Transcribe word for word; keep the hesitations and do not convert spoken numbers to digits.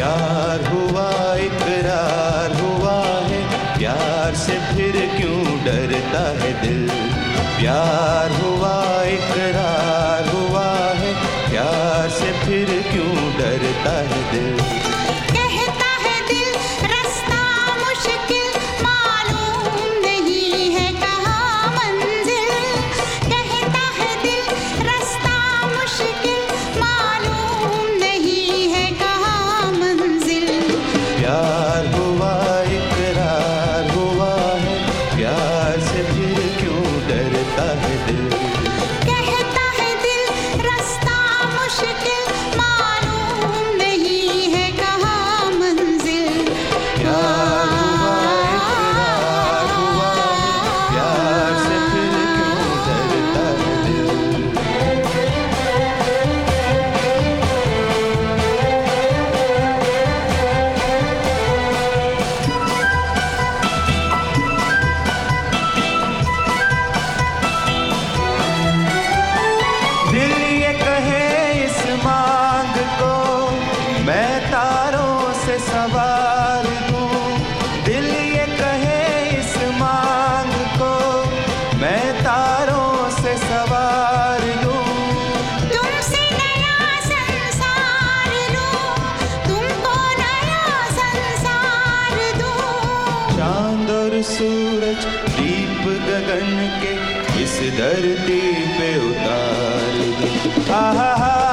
प्यार हुआ इकरार हुआ है, प्यार से फिर क्यों डरता है दिल। प्यार हुआ इकरार हुआ है, प्यार से फिर क्यों डरता है दिल। कहता है दिल रास्ता मुश्किल, मालूम नहीं है कहाँ मंजिल। कहता है दिल रास्ता मुश्किल, मालूम नहीं है कहाँ मंजिल। प्यार हुआ इकरार हुआ है, प्यार से फिर क्यों डरता है दिल। कहता है दिल रास्ता मुश्किल, मालूम नहीं है कहाँ मंजिल। प्यार हुआ इकरार हुआ है, प्यार से फिर क्यों डरता है दिल। दिल ये कहे इस मांग को मैं तारों से सवार दूं। दिल ये कहे इस मांग को मैं तारों से सवार दूं। तुमसे नया संसार लूं, तुमको नया संसार दूं। चांद और सूरज दीप गगन के इस धरती पे उतार दूं। आहा हा